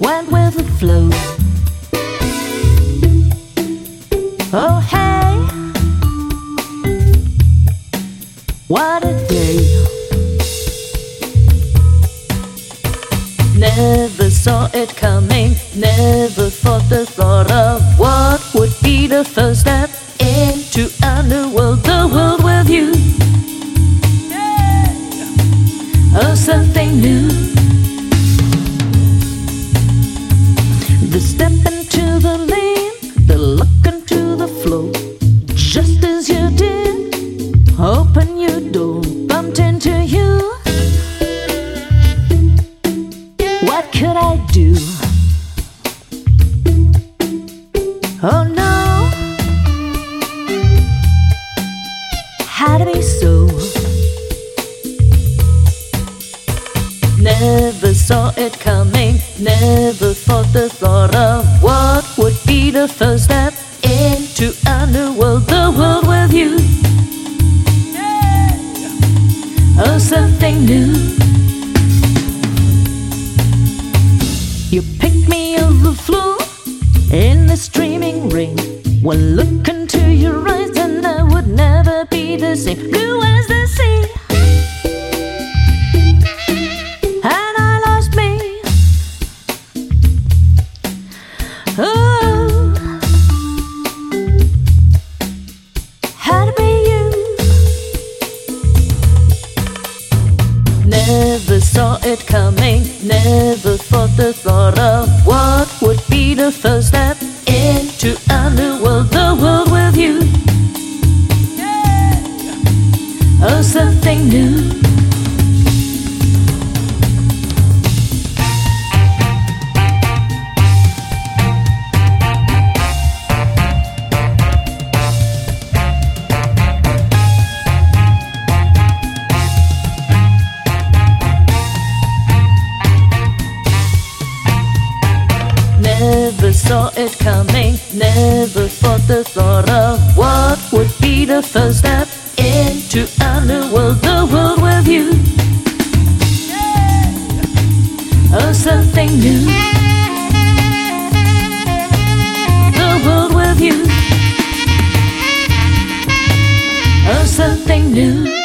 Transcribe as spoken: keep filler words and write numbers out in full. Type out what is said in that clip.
went with the flow. Oh hey, what a day. Never saw it coming, never thought the thought of what would be the first step into a new world, the world with you. Oh, something new. The step into the lane, the look into the flow, just as you did. Open your door, bumped into you. What could I do? Oh no, had to be so. Never saw it coming, never thought the thought of what would be the first step into a new world, the world with you. Oh, something new. You picked me off the floor in the streaming rain. One look into your eyes and I would never be the same. Blue as the sea, and I lost me. Oh, had to be you. Never saw it coming, never thought the thought of what would be the first step into a new world, the world with you. Oh, something new. Never saw it coming, never thought the thought of what would be the first step into a new world, the world with you. Oh, something new. The world with you. Oh, something new.